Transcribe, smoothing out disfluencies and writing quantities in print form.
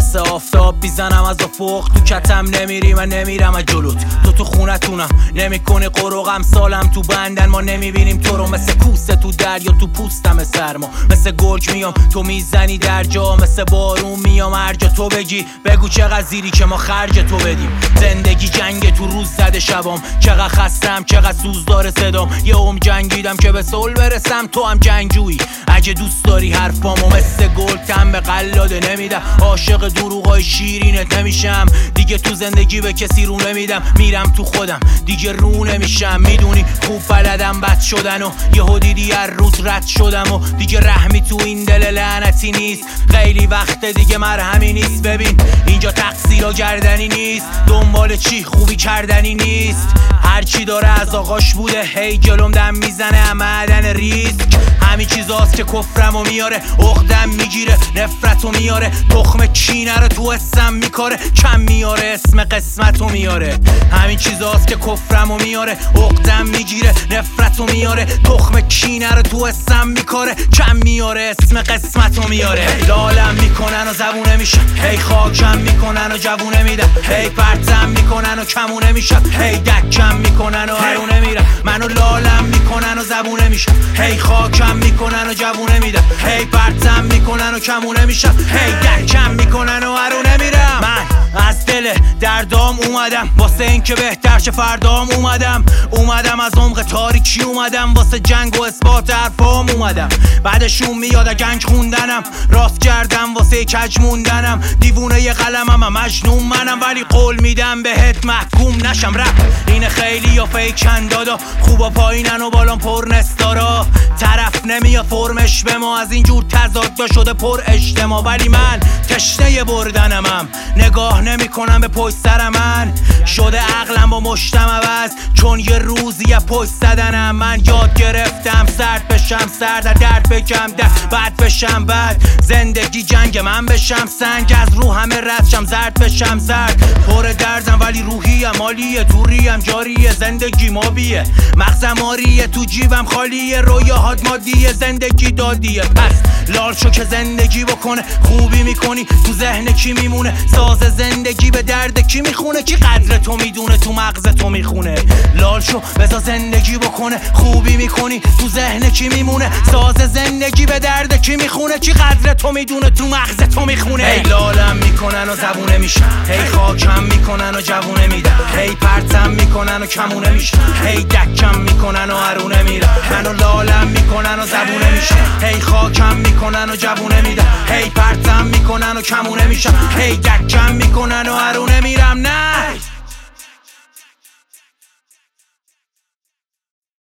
مثل آفتاب میزنم از افق، تو کتم نمیری من نمیرم از جلوت. تو خونتونم نمیکنی قروقم، سالم تو بندن ما نمیبینیم تو رو. مثل کوسه تو دریا تو پوستم سرما، مثل گرگ میام تو میزنی در جا، مثل بارون میام هر جا تو بگی. بگو چقدر زیری که ما خرج تو بدیم. زندگی جنگ تو روز زده شبام، چقدر خستم چقدر سوز داره صدام. یه جنگیدم که به صلح برسم، تو هم جنگجویی. اگه دوست داری حرفامو مثل گل تم به قلاده نمیدم. عاشق دروغای شیرینت نمیشم دیگه، تو زندگی به کسی رو نمیدم. میرم تو خودم دیگه رو نمیشم، میدونی خوب بلدم بد شدن و یهو دیدی هر روز رد شدم و دیگه رحمی تو این دل لعنتی نیست. خیلی وقت دیگه مرهمی نیست. ببین اینجا تقصیر و گردنی نیست، دنبال چی خوبی کردنی نیست. هرچی داره از آغاش بوده، هی جلوم دم میزنه معدن ریسک. همین چیزاست که کفرمو میاره، عقدم میگیره نفرتو میاره. تخم کینه رو تو اسم میکاره، کم میاره اسم قسمتو میاره. همین چیزاست که کفرمو میاره، عقدم میگیره نفرتو میاره. تخم کینه رو تو اسم میکاره، کم میاره اسم قسمتو میاره. لالم میکنن و زبونه میشم، هی خاکم میکنن و جوونه میدم. هی پرتم میکنن و کمونه میشم، هی دکم میکنن و هرونه میرم. منو لالم میکنن و زبونه میشم، هی خاکم میکنن و جوونه میدم. هی پرتم میکنن و کمونه میشم، هی دکم میکنن و هرونه میرم. من از دل دردام اومدم واسه این که بهتر شه فردام. اومدم از عمق تاریکی، اومدم واسه جنگ و اثبات حرفام. اومدم بعدشون میاد گنج خوندنم، راست کردم واسه کج موندنم. دیوونه ی قلمم مجنون منم، ولی قول میدم بهت محکوم نشم. رپ این خیلی یا فیکن دادا، خوبا پایینن و بالان پر نستارا. طرف نمیاد فرمش به ما، از اینجور تضاد شده پر اجتماع. ولی من تشنه بردنمم، نگاه نمی کنم به پشت سر من. شده عقلم با مشتم عوض، چون یه روزی پشت زدنم. من یاد گرفتم سرد بشم سرد، درد بگم درد، بد بشم بد. زندگی جنگ من بشم سنگ، از رو همه رد شم زرد بشم زرد. پر دردم ولی روحیم عالیه، دوریم جاریه زندگی مابیه. مغزم آریه تو جیبم خالیه، رویاهات مادیه زندگی دادیه. پس لال شو که زندگی بکنه، خوبی میکنی تو ذهن کی میمونه. ساز زندگی به درد کی میخونه، کی قدر تو میدونه تو مغز تو میخونه. لال شو بذار زندگی بکنه، خوبی میکنی تو ذهن کی میمونه. ساز زندگی به درد کی میخونه، کی قدر تو میدونه تو مغز تو میخونه. هی لالم میکنن و زبونه میشن، هی خاکم میکنن و جوونه میدن. هی پرتم میکنن و کمونه میشن، هی دکم میکنن و هرونه میرن. منو لالم میکنن و زبونه میشن، هی خاکم میکنن و جوونه میدن. هی پرتم میکنن و کمونه میشن، هی دکم میکنن و هرونه میرم. نه